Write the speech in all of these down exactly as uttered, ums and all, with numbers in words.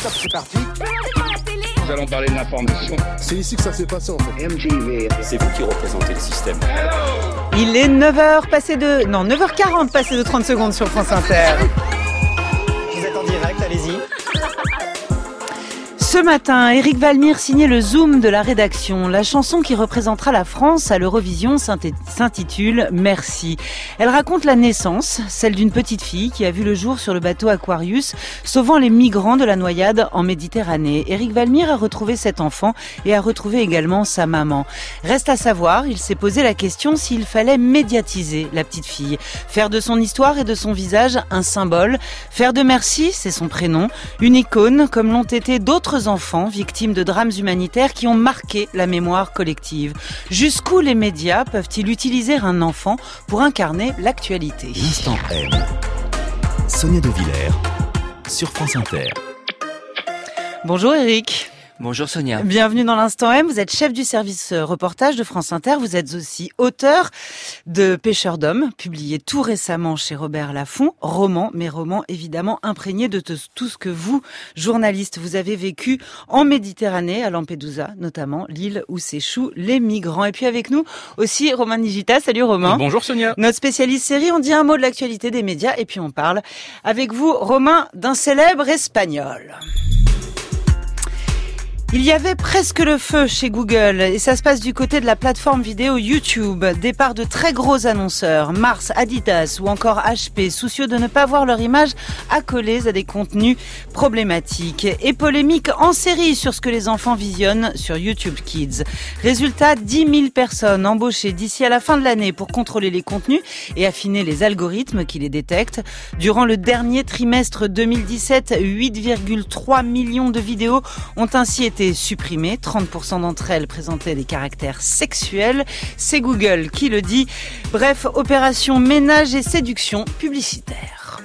stop, c'est parti. Nous allons parler de l'information. C'est ici que ça s'est passé en fait. M T V. C'est vous qui représentez le système. Hello. Il est neuf heures passé de... Non, neuf heures quarante passé de trente secondes sur France Inter. Vous êtes en direct, allez-y. Ce matin, Éric Valmire signait le Zoom de la rédaction. La chanson qui représentera la France à l'Eurovision s'intitule « Merci ». Elle raconte la naissance, celle d'une petite fille qui a vu le jour sur le bateau Aquarius, sauvant les migrants de la noyade en Méditerranée. Éric Valmire a retrouvé cet enfant et a retrouvé également sa maman. Reste à savoir, il s'est posé la question s'il fallait médiatiser la petite fille. Faire de son histoire et de son visage un symbole. Faire de Merci, c'est son prénom, une icône comme l'ont été d'autres enfants victimes de drames humanitaires qui ont marqué la mémoire collective. Jusqu'où les médias peuvent-ils utiliser un enfant pour incarner l'actualité ? L'instant M. Sonia De Villers sur France Inter. Bonjour Éric. Bonjour Sonia. Bienvenue dans l'Instant M. Vous êtes chef du service reportage de France Inter. Vous êtes aussi auteur de Pêcheurs d'hommes, publié tout récemment chez Robert Laffont. Roman, mais roman évidemment imprégné de tout ce que vous, journaliste, vous avez vécu en Méditerranée, à Lampedusa notamment, l'île où s'échouent les migrants. Et puis avec nous aussi Romain Nigita. Salut Romain. Bonjour Sonia. Notre spécialiste série. On dit un mot de l'actualité des médias et puis on parle avec vous, Romain, d'un célèbre espagnol. Il y avait presque le feu chez Google et ça se passe du côté de la plateforme vidéo YouTube. Départ de très gros annonceurs, Mars, Adidas ou encore H P, soucieux de ne pas voir leur image accolée à des contenus problématiques. Et polémique en série sur ce que les enfants visionnent sur YouTube Kids. Résultat, dix mille personnes embauchées d'ici à la fin de l'année pour contrôler les contenus et affiner les algorithmes qui les détectent. Durant le dernier trimestre deux mille dix-sept, huit virgule trois millions de vidéos ont ainsi été supprimées. trente pour cent d'entre elles présentaient des caractères sexuels. C'est Google qui le dit. Bref, opération ménage et séduction publicitaire.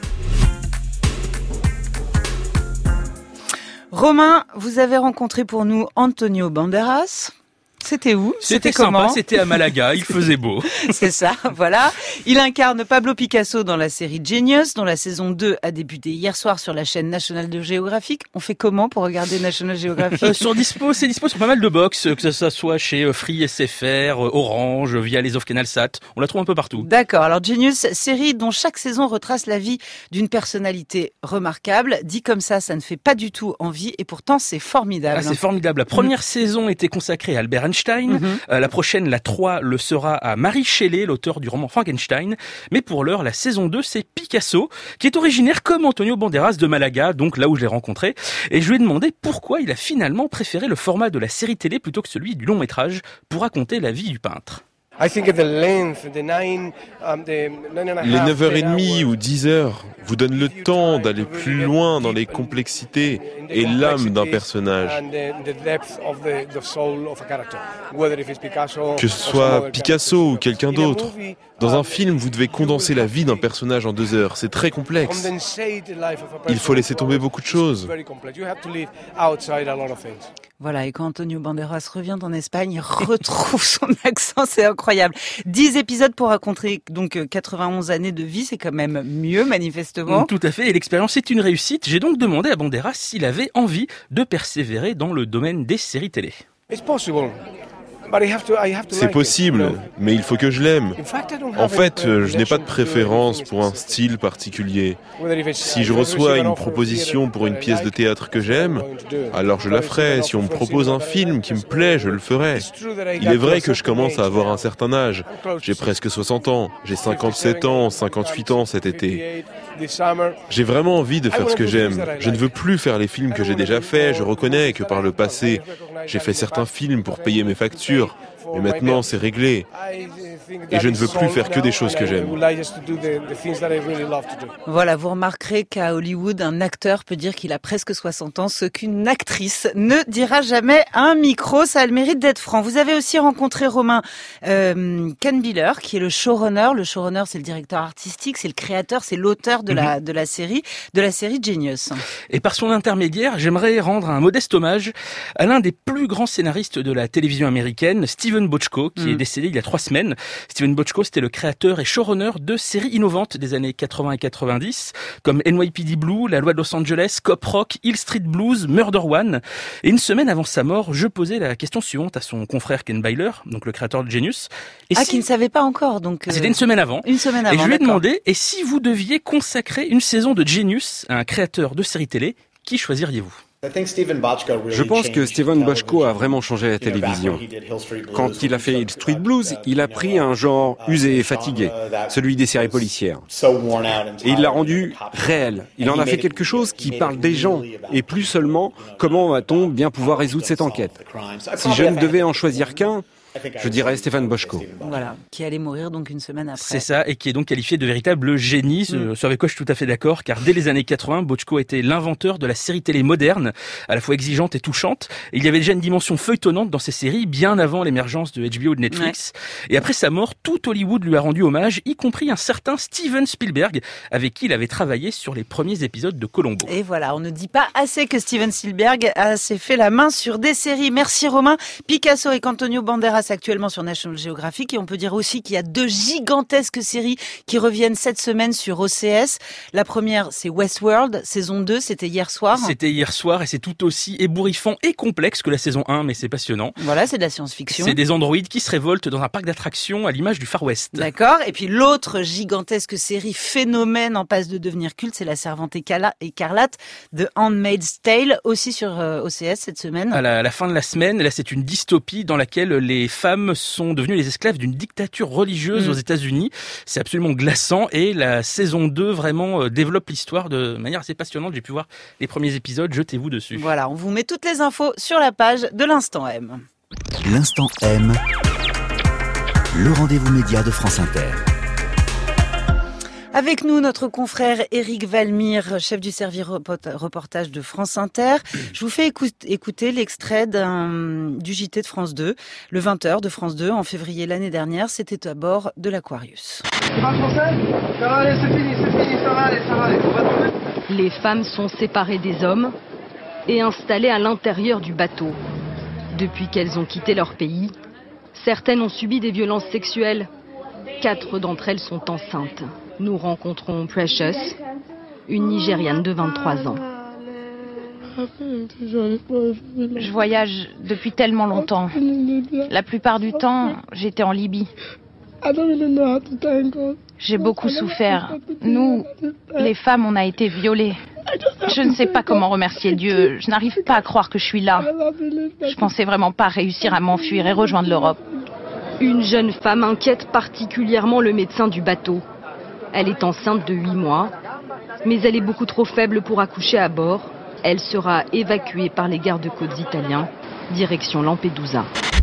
Romain, vous avez rencontré pour nous Antonio Banderas. C'était où ? C'était, C'était comment ? sympa, c'était à Malaga, il faisait beau. C'est ça, voilà. Il incarne Pablo Picasso dans la série Genius, dont la saison deux a débuté hier soir sur la chaîne National Geographic. On fait comment pour regarder National Geographic ? euh, Sur dispo, c'est dispo sur pas mal de box, que ça soit chez Free S F R, Orange, via les offres CanalSat. On la trouve un peu partout. D'accord. Alors Genius, série dont chaque saison retrace la vie d'une personnalité remarquable. Dit comme ça, ça ne fait pas du tout envie et pourtant c'est formidable. Ah, c'est formidable. La première mmh. saison était consacrée à Albert Einstein. Mm-hmm. Euh, la prochaine, la trois, le sera à Mary Shelley, l'auteur du roman Frankenstein. Mais pour l'heure, la saison deux, c'est Picasso, qui est originaire comme Antonio Banderas de Malaga, donc là où je l'ai rencontré. Et je lui ai demandé pourquoi il a finalement préféré le format de la série télé plutôt que celui du long métrage pour raconter la vie du peintre. Les neuf heures trente ou dix heures vous donnent le temps d'aller plus loin dans les complexités et l'âme d'un personnage. Que ce soit Picasso ou quelqu'un d'autre. Dans un film, vous devez condenser la vie d'un personnage en deux heures. C'est très complexe. Il faut laisser tomber beaucoup de choses. Voilà, et quand Antonio Banderas revient en Espagne, il retrouve son accent, c'est incroyable. Dix épisodes pour raconter donc quatre-vingt-onze années de vie, c'est quand même mieux, manifestement. Tout à fait, et l'expérience est une réussite. J'ai donc demandé à Banderas s'il avait envie de persévérer dans le domaine des séries télé. C'est possible, mais il faut que je l'aime. En fait, je n'ai pas de préférence pour un style particulier. Si je reçois une proposition pour une pièce de théâtre que j'aime, alors je la ferai. Si on me propose un film qui me plaît, je le ferai. Il est vrai que je commence à avoir un certain âge. J'ai presque soixante ans. J'ai cinquante-sept ans, cinquante-huit ans cet été. J'ai vraiment envie de faire ce que j'aime. Je ne veux plus faire les films que j'ai déjà faits. Je reconnais que par le passé, j'ai fait certains films pour payer mes factures. Mais maintenant, c'est réglé. Et je ne veux plus faire que des choses que j'aime. Voilà, vous remarquerez qu'à Hollywood, un acteur peut dire qu'il a presque soixante ans, ce qu'une actrice ne dira jamais à un micro. Ça a le mérite d'être franc. Vous avez aussi rencontré Romain euh, Ken Biller, qui est le showrunner. Le showrunner, c'est le directeur artistique, c'est le créateur, c'est l'auteur de, mm-hmm. la, de la série, de la série Genius. Et par son intermédiaire, j'aimerais rendre un modeste hommage à l'un des plus grands scénaristes de la télévision américaine, Steven Steven Bochco, qui mmh. est décédé il y a trois semaines. Steven Bochco, c'était le créateur et showrunner de séries innovantes des années quatre-vingts et quatre-vingt-dix, comme N Y P D Blue, La Loi de Los Angeles, Cop Rock, Hill Street Blues, Murder One. Et une semaine avant sa mort, je posais la question suivante à son confrère Ken Byler, donc le créateur de Genius. Et ah, si... qui ne savait pas encore, donc. Euh... C'était une semaine avant. Une semaine avant. Et je lui ai d'accord. demandé, et si vous deviez consacrer une saison de Genius à un créateur de séries télé, qui choisiriez-vous ? Je pense que Steven Bochco a vraiment changé la télévision. Quand il a fait Hill Street Blues, il a pris un genre usé et fatigué, celui des séries policières. Et il l'a rendu réel. Il en a fait quelque chose qui parle des gens, et plus seulement comment va-t-on bien pouvoir résoudre cette enquête. Si je ne devais en choisir qu'un, je dirais Steven Bochco. Voilà, qui allait mourir donc une semaine après. C'est ça, et qui est donc qualifié de véritable génie, mm. ce avec quoi je suis tout à fait d'accord, car dès les années quatre-vingts, Bochco était l'inventeur de la série télé moderne, à la fois exigeante et touchante. Et il y avait déjà une dimension feuilletonnante dans ces séries, bien avant l'émergence de H B O ou de Netflix. Ouais. Et après sa mort, tout Hollywood lui a rendu hommage, y compris un certain Steven Spielberg, avec qui il avait travaillé sur les premiers épisodes de Columbo. Et voilà, on ne dit pas assez que Steven Spielberg a s'est fait la main sur des séries. Merci Romain. Picasso et Antonio Banderas actuellement sur National Geographic, et on peut dire aussi qu'il y a deux gigantesques séries qui reviennent cette semaine sur O C S. La première, c'est Westworld, saison deux, c'était hier soir. C'était hier soir et c'est tout aussi ébouriffant et complexe que la saison un, mais c'est passionnant. Voilà, c'est de la science-fiction. C'est des androïdes qui se révoltent dans un parc d'attractions à l'image du Far West. D'accord, et puis l'autre gigantesque série phénomène en passe de devenir culte, c'est La Servante écarlate de Handmaid's Tale, aussi sur euh, O C S cette semaine. À la, à la fin de la semaine, là c'est une dystopie dans laquelle les femmes sont devenues les esclaves d'une dictature religieuse mmh. aux États-Unis. C'est absolument glaçant et la saison deux vraiment développe l'histoire de manière assez passionnante. J'ai pu voir les premiers épisodes, jetez-vous dessus. Voilà, on vous met toutes les infos sur la page de l'Instant M. L'Instant M, le rendez-vous média de France Inter. Avec nous, notre confrère Éric Valmire, chef du service reportage de France Inter. Je vous fais écouter l'extrait d'un, du J T de France deux, le vingt heures de France deux, en février l'année dernière. C'était à bord de l'Aquarius. Tu parles français ? Ça va aller, c'est fini, c'est fini, ça va aller, ça va aller. On va trouver. Les femmes sont séparées des hommes et installées à l'intérieur du bateau. Depuis qu'elles ont quitté leur pays, certaines ont subi des violences sexuelles. Quatre d'entre elles sont enceintes. Nous rencontrons Precious, une Nigériane de vingt-trois ans. Je voyage depuis tellement longtemps. La plupart du temps, j'étais en Libye. J'ai beaucoup souffert. Nous, les femmes, on a été violées. Je ne sais pas comment remercier Dieu. Je n'arrive pas à croire que je suis là. Je pensais vraiment pas réussir à m'enfuir et rejoindre l'Europe. Une jeune femme inquiète particulièrement le médecin du bateau. Elle est enceinte de huit mois, mais elle est beaucoup trop faible pour accoucher à bord. Elle sera évacuée par les gardes-côtes italiens, direction Lampedusa.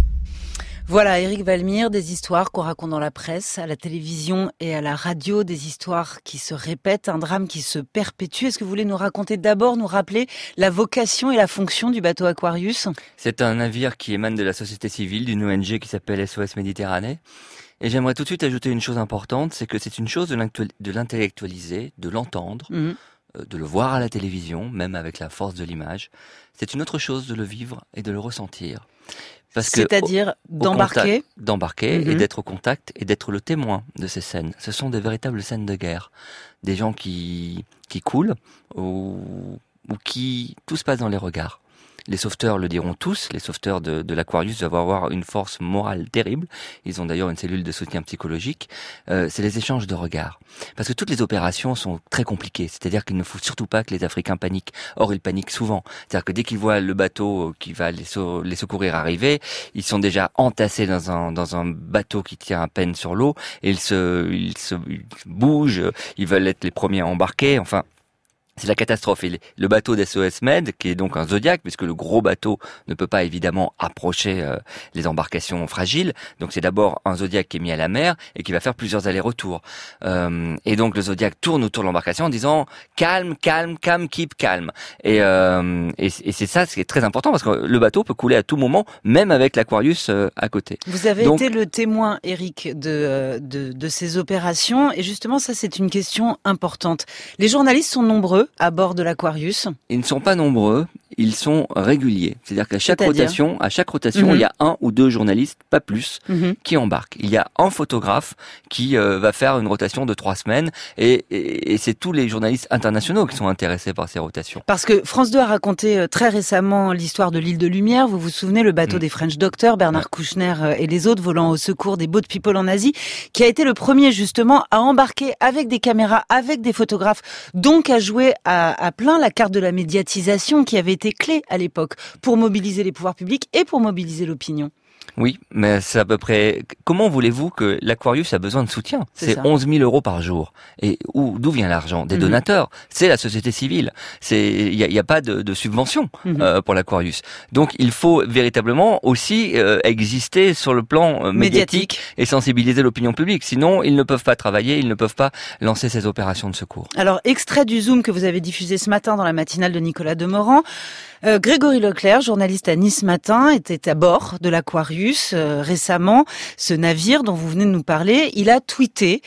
Voilà, Éric Valmire, des histoires qu'on raconte dans la presse, à la télévision et à la radio, des histoires qui se répètent, un drame qui se perpétue. Est-ce que vous voulez nous raconter d'abord, nous rappeler la vocation et la fonction du bateau Aquarius ? C'est un navire qui émane de la société civile, d'une O N G qui s'appelle S O S Méditerranée. Et j'aimerais tout de suite ajouter une chose importante, c'est que c'est une chose de l'intellectualiser, de l'entendre, mmh. euh, de le voir à la télévision, même avec la force de l'image. C'est une autre chose de le vivre et de le ressentir. Parce que C'est-à-dire au, d'embarquer au contact, D'embarquer mmh. et d'être au contact et d'être le témoin de ces scènes. Ce sont des véritables scènes de guerre. Des gens qui, qui coulent ou, ou qui... Tout se passe dans les regards. Les sauveteurs le diront tous, les sauveteurs de, de l'Aquarius doivent avoir une force morale terrible. Ils ont d'ailleurs une cellule de soutien psychologique. Euh, c'est les échanges de regards. Parce que toutes les opérations sont très compliquées. C'est-à-dire qu'il ne faut surtout pas que les Africains paniquent. Or, ils paniquent souvent. C'est-à-dire que dès qu'ils voient le bateau qui va les, sau- les secourir arriver, ils sont déjà entassés dans un, dans un bateau qui tient à peine sur l'eau. Et ils se, ils se ils bougent, ils veulent être les premiers à embarquer. Enfin... C'est la catastrophe. Et le bateau d'S O S Med, qui est donc un Zodiac, puisque le gros bateau ne peut pas évidemment approcher euh, les embarcations fragiles. Donc c'est d'abord un Zodiac qui est mis à la mer et qui va faire plusieurs allers-retours. Euh, et donc le Zodiac tourne autour de l'embarcation en disant calme, calme, calme, keep calme. Et, euh, et, et c'est ça, ce qui est très important parce que le bateau peut couler à tout moment, même avec l'Aquarius euh, à côté. Vous avez donc, été le témoin, Éric, de, de, de ces opérations. Et justement, ça c'est une question importante. Les journalistes sont nombreux nombreux à bord de l'Aquarius? Ils ne sont pas nombreux, ils sont réguliers. C'est-à-dire qu'à chaque C'est-à-dire rotation, à chaque rotation, mm-hmm. il y a un ou deux journalistes, pas plus, mm-hmm. qui embarquent. Il y a un photographe qui euh, va faire une rotation de trois semaines et, et, et c'est tous les journalistes internationaux qui sont intéressés par ces rotations. Parce que France deux a raconté très récemment l'histoire de l'île de Lumière. Vous vous souvenez, le bateau mm. des French Doctors, Bernard ouais. Kouchner et les autres volant au secours des boat people en Asie, qui a été le premier justement à embarquer avec des caméras, avec des photographes, donc à jouer à, à plein la carte de la médiatisation qui avait été clé à l'époque pour mobiliser les pouvoirs publics et pour mobiliser l'opinion. Oui, mais c'est à peu près... Comment voulez-vous que l'Aquarius a besoin de soutien? C'est, c'est onze mille euros par jour. Et où, d'où vient l'argent? Des mmh. donateurs. C'est la société civile. C'est, il y a, y a pas de, de subvention mmh. euh, pour l'Aquarius. Donc, il faut véritablement aussi euh, exister sur le plan euh, médiatique, médiatique et sensibiliser l'opinion publique. Sinon, ils ne peuvent pas travailler, ils ne peuvent pas lancer ces opérations de secours. Alors, extrait du Zoom que vous avez diffusé ce matin dans la matinale de Nicolas Demorand. Euh, Grégory Leclerc, journaliste à Nice Matin, était à bord de l'Aquarius euh, récemment. Ce navire dont vous venez de nous parler, il a tweeté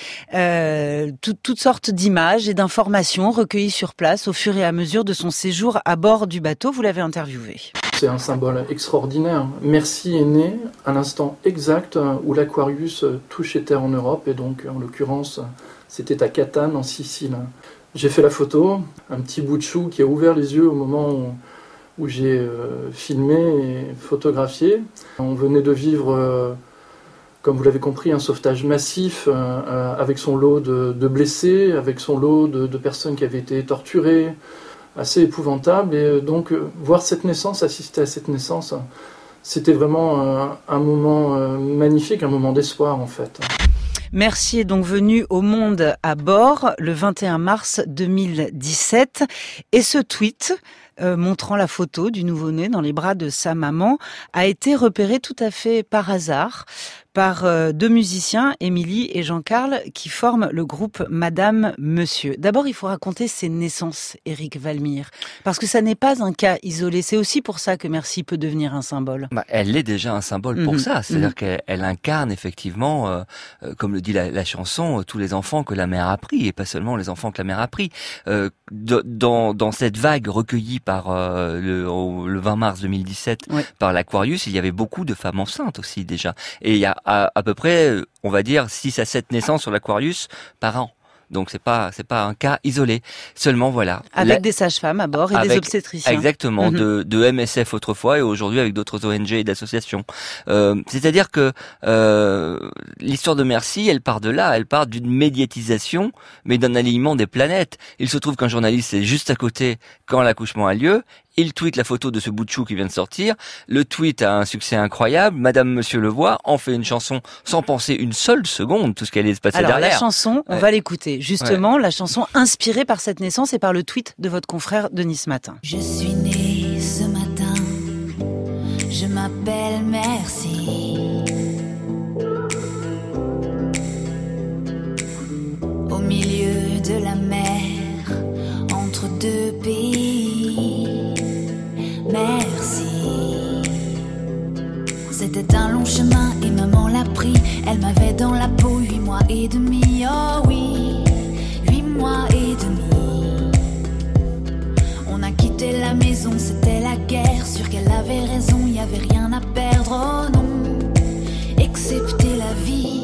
euh, tout, toutes sortes d'images et d'informations recueillies sur place au fur et à mesure de son séjour à bord du bateau. Vous l'avez interviewé. C'est un symbole extraordinaire. Merci est né à l'instant exact où l'Aquarius touchait terre en Europe, et donc en l'occurrence c'était à Catane en Sicile. J'ai fait la photo, un petit bout de chou qui a ouvert les yeux au moment où où j'ai euh, filmé et photographié. On venait de vivre, euh, comme vous l'avez compris, un sauvetage massif euh, euh, avec son lot de, de blessés, avec son lot de, de personnes qui avaient été torturées, assez épouvantable. Et euh, donc, euh, voir cette naissance, assister à cette naissance, c'était vraiment euh, un moment euh, magnifique, un moment d'espoir en fait. Merci est donc venu au monde à bord le vingt et un mars deux mille dix-sept. Et ce tweet, euh, montrant la photo du nouveau-né dans les bras de sa maman, a été repéré tout à fait par hasard par euh, deux musiciens, Émilie et Jean-Carl, qui forment le groupe Madame Monsieur. D'abord, il faut raconter ces naissances, Éric Valmire, parce que ça n'est pas un cas isolé. C'est aussi pour ça que Merci peut devenir un symbole. Bah, elle est déjà un symbole pour mmh. ça. C'est-à-dire mmh. qu'elle elle incarne effectivement, euh, euh, comme le dit la, la chanson, euh, tous les enfants que la mère a pris, et pas seulement les enfants que la mère a pris. Euh, de, dans, dans cette vague recueillie par euh, le, au, le vingt mars deux mille dix-sept ouais. par l'Aquarius, il y avait beaucoup de femmes enceintes aussi déjà. Et il y a à, à peu près, on va dire, six à sept naissances sur l'Aquarius par an. Donc c'est pas c'est pas un cas isolé. Seulement voilà. Avec la... des sages-femmes à bord et avec, des obstétriciens. Exactement, mm-hmm. de, de M S F autrefois et aujourd'hui avec d'autres O N G et d'associations. Euh, c'est-à-dire que euh, l'histoire de Merci, elle part de là, elle part d'une médiatisation, mais d'un alignement des planètes. Il se trouve qu'un journaliste est juste à côté quand l'accouchement a lieu. Il tweet la photo de ce bout de chou qui vient de sortir. Le tweet a un succès incroyable. Madame Monsieur le voit, en fait une chanson sans penser une seule seconde tout ce qu'elle allait se passer Alors, derrière. Alors la chanson, on ouais. va l'écouter. Justement, ouais. la chanson inspirée par cette naissance et par le tweet de votre confrère de Nice Matin. Je suis née ce matin, je m'appelle Merci. Au milieu de la mer, entre deux pays. Merci. C'était un long chemin et maman l'a pris. Elle m'avait dans la peau huit mois et demi. Oh oui, huit mois et demi. On a quitté la maison, c'était la guerre. Sûr qu'elle avait raison, il y avait rien à perdre. Oh non, excepté la vie.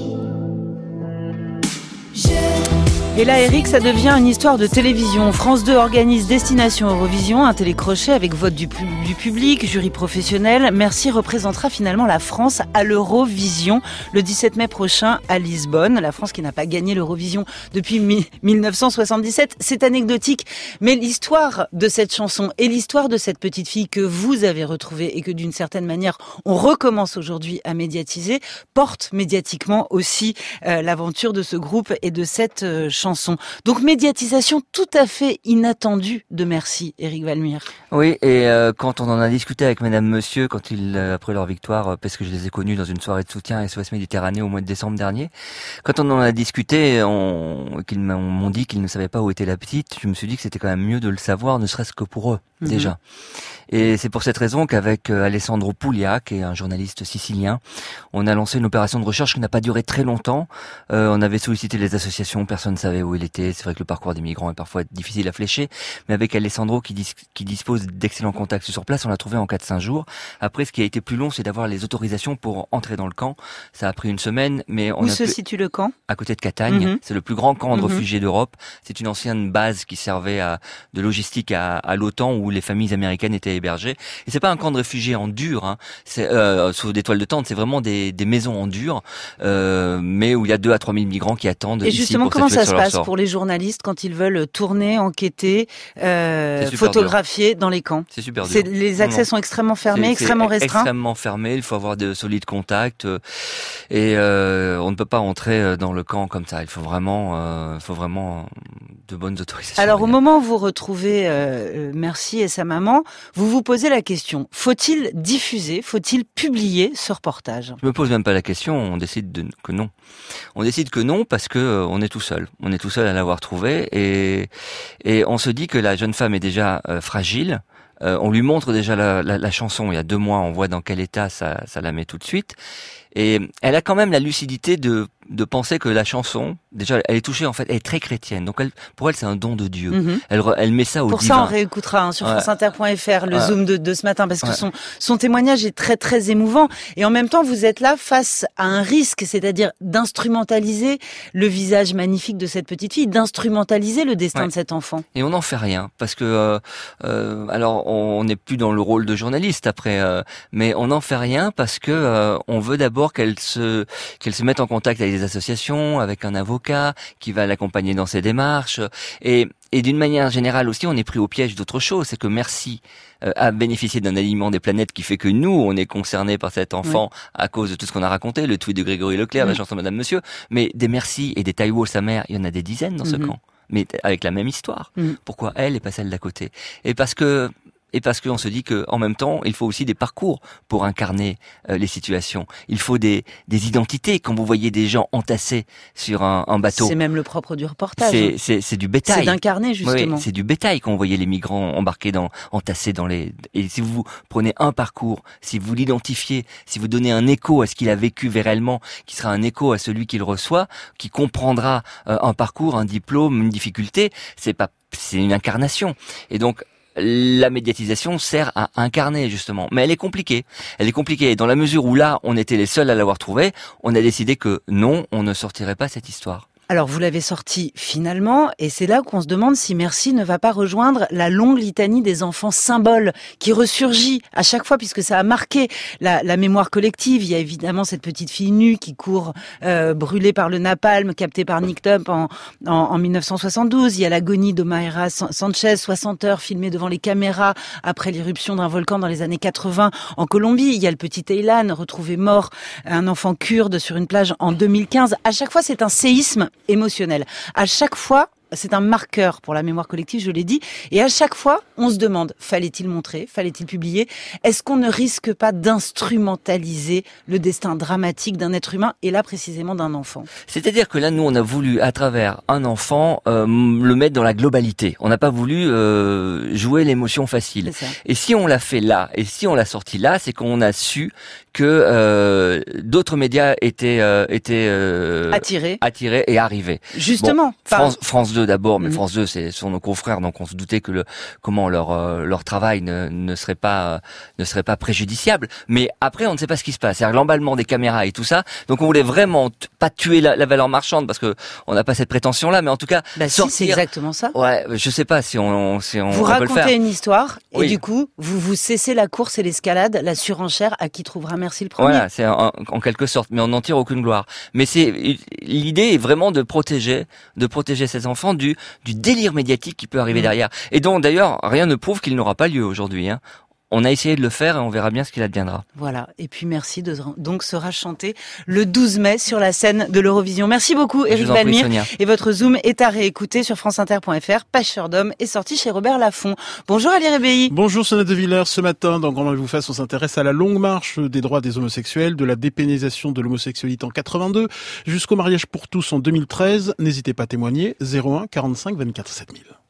Je... Et là, Eric, ça devient une histoire de télévision. France deux organise Destination Eurovision, un télécrochet avec vote du, pu- du public, jury professionnel. Merci représentera finalement la France à l'Eurovision le dix-sept mai prochain à Lisbonne. La France qui n'a pas gagné l'Eurovision depuis mi- dix-neuf cent soixante-dix-sept. C'est anecdotique, mais l'histoire de cette chanson et l'histoire de cette petite fille que vous avez retrouvée et que d'une certaine manière on recommence aujourd'hui à médiatiser, porte médiatiquement aussi euh, l'aventure de ce groupe et de cette euh, chanson. Chanson. Donc médiatisation tout à fait inattendue de Merci, Éric Valmire. Oui, et euh, quand on en a discuté avec Madame Monsieur, quand ils euh, après leur victoire, euh, parce que je les ai connus dans une soirée de soutien S O S Méditerranée au mois de décembre dernier, quand on en a discuté, on, qu'ils m'ont dit qu'ils ne savaient pas où était la petite, je me suis dit que c'était quand même mieux de le savoir, ne serait-ce que pour eux, mmh. déjà. Et c'est pour cette raison qu'avec Alessandro Puglia, qui est un journaliste sicilien, on a lancé une opération de recherche qui n'a pas duré très longtemps. Euh, on avait sollicité les associations, personne ne savait où il était. C'est vrai que le parcours des migrants est parfois difficile à flécher, mais avec Alessandro qui, dis- qui dispose d'excellents contacts sur place, on l'a trouvé en quatre cinq jours. Après, ce qui a été plus long, c'est d'avoir les autorisations pour entrer dans le camp. Ça a pris une semaine, mais on où a se pu... situe le camp? À côté de Catagne. Mm-hmm. C'est le plus grand camp de mm-hmm. réfugiés d'Europe. C'est une ancienne base qui servait à, de logistique à, à l'OTAN où les familles américaines étaient hébergées. Et c'est pas un camp de réfugiés en dur, hein. C'est euh, sous des toiles de tente, c'est vraiment des, des maisons en dur, euh, mais où il y a deux à trois mille migrants qui attendent. Et ici justement, pour comment ça se passe sort. pour les journalistes quand ils veulent tourner, enquêter, euh, photographier dur. dans les camps? C'est super dur. C'est, les accès non. sont extrêmement fermés, c'est, extrêmement c'est restreints. Extrêmement fermés. Il faut avoir de solides contacts euh, et euh, on ne peut pas entrer dans le camp comme ça. Il faut vraiment, euh, il faut vraiment de bonnes autorisations. Alors au moment où vous retrouvez euh, Merci et sa maman, vous vous posez la question, faut-il diffuser, faut-il publier ce reportage? Je me pose même pas la question, on décide de, que non. On décide que non parce que euh, on est tout seul. On est tout seul à l'avoir trouvé et, et on se dit que la jeune femme est déjà euh, fragile. Euh, on lui montre déjà la, la, la chanson il y a deux mois, on voit dans quel état ça, ça la met tout de suite. Et elle a quand même la lucidité de de penser que la chanson, déjà, elle est touchée en fait, elle est très chrétienne. Donc elle, pour elle, c'est un don de Dieu. Mm-hmm. Elle, elle met ça au pour divin. Pour ça, on réécoutera hein, sur ouais. franceinter point f r le ouais. zoom de, de ce matin, parce que ouais. son son témoignage est très très émouvant. Et en même temps, vous êtes là face à un risque, c'est-à-dire d'instrumentaliser le visage magnifique de cette petite fille, d'instrumentaliser le destin ouais. de cet enfant. Et on n'en fait rien, parce que euh, euh, alors on n'est plus dans le rôle de journaliste après, euh, mais on n'en fait rien parce que euh, on veut d'abord qu'elle se qu'elle se mette en contact avec des associations, avec un avocat qui va l'accompagner dans ses démarches. Et, et d'une manière générale aussi, on est pris au piège d'autre chose. C'est que Merci euh, a bénéficié d'un alignement des planètes qui fait que nous, on est concernés par cet enfant oui. à cause de tout ce qu'on a raconté, le tweet de Grégory Leclerc, oui. la chanson Madame Monsieur. Mais des Merci et des Taïwo, sa mère, il y en a des dizaines dans mm-hmm. ce camp. Mais avec la même histoire. Mm. Pourquoi elle et pas celle d'à côté? Et parce que Et parce qu'on se dit que, en même temps, il faut aussi des parcours pour incarner euh, les situations. Il faut des, des identités. Quand vous voyez des gens entassés sur un, un bateau, c'est même le propre du reportage. C'est, c'est, c'est du bétail. C'est d'incarner justement. Oui, c'est du bétail quand vous voyez les migrants embarqués dans, entassés dans les. Et si vous prenez un parcours, si vous l'identifiez, si vous donnez un écho à ce qu'il a vécu réellement, qui sera un écho à celui qu'il reçoit, qui comprendra euh, un parcours, un diplôme, une difficulté, c'est pas, c'est une incarnation. Et donc la médiatisation sert à incarner justement, mais elle est compliquée. Elle est compliquée et dans la mesure où là, on était les seuls à l'avoir trouvée, on a décidé que non, on ne sortirait pas cette histoire. Alors vous l'avez sorti finalement, et c'est là qu'on se demande si Merci ne va pas rejoindre la longue litanie des enfants symboles qui ressurgit à chaque fois, puisque ça a marqué la, la mémoire collective. Il y a évidemment cette petite fille nue qui court euh, brûlée par le napalm, captée par Nick Tump en, en, en mille neuf cent soixante-douze. Il y a l'agonie d'Omaira Sanchez, soixante heures filmée devant les caméras après l'éruption d'un volcan dans les années quatre-vingts en Colombie. Il y a le petit Aylan retrouvé mort, un enfant kurde sur une plage en deux mille quinze. À chaque fois, c'est un séisme émotionnel. À chaque fois, c'est un marqueur pour la mémoire collective, je l'ai dit. Et à chaque fois, on se demande, fallait-il montrer, fallait-il publier? Est-ce qu'on ne risque pas d'instrumentaliser le destin dramatique d'un être humain, et là précisément d'un enfant? C'est-à-dire que là, nous, on a voulu, à travers un enfant, euh, le mettre dans la globalité. On n'a pas voulu euh, jouer l'émotion facile. Et si on l'a fait là, et si on l'a sorti là, c'est qu'on a su que euh, d'autres médias étaient euh, étaient euh, attirés attirés et arrivés. Justement. Bon, France, France deux d'abord, mais mmh. France deux c'est sont nos confrères, donc on se doutait que le comment leur euh, leur travail ne, ne serait pas euh, ne serait pas préjudiciable. Mais après on ne sait pas ce qui se passe. C'est l'emballement des caméras et tout ça. Donc on voulait vraiment t- pas tuer la, la valeur marchande parce que on n'a pas cette prétention là, mais en tout cas bah sortir... si, c'est exactement ça. Ouais, je sais pas si on si on vous on racontez peut le faire. Une histoire et oui. du coup vous vous cessez la course et l'escalade, la surenchère à qui trouvera Merci le premier. Voilà, c'est en, en quelque sorte, mais on n'en tire aucune gloire. Mais c'est l'idée est vraiment de protéger, de protéger ces enfants du du délire médiatique qui peut arriver mmh. derrière. Et dont d'ailleurs rien ne prouve qu'il n'aura pas lieu aujourd'hui. Hein. On a essayé de le faire et on verra bien ce qu'il adviendra. Voilà. Et puis merci de donc sera chanté le douze mai sur la scène de l'Eurovision. Merci beaucoup Éric Balmire. Et votre Zoom est à réécouter sur franceinter point f r. Pêcheur d'hommes est sorti chez Robert Laffont. Bonjour Ali Rébéi. Bonjour Sonia De Villers. Ce matin, dans Grand Rendez-vous Face, on s'intéresse à la longue marche des droits des homosexuels, de la dépénalisation de l'homosexualité en quatre-vingt-deux jusqu'au mariage pour tous en deux mille treize. N'hésitez pas à témoigner. zéro un quarante-cinq vingt-quatre sept mille.